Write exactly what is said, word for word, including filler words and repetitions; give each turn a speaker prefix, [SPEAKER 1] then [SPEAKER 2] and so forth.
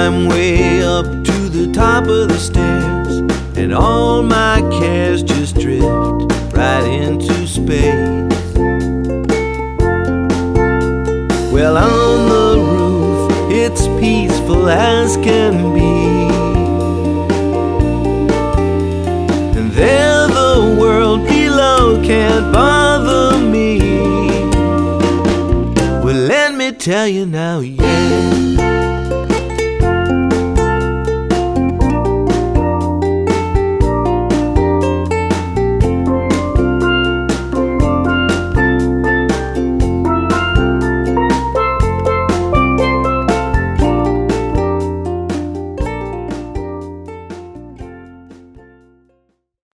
[SPEAKER 1] climb way up to the top of the stairs, and all my cares just drift right into space. Well, on the roof, it's peaceful as can be, and there the world below can't bother me. Well, let me tell you now, yeah,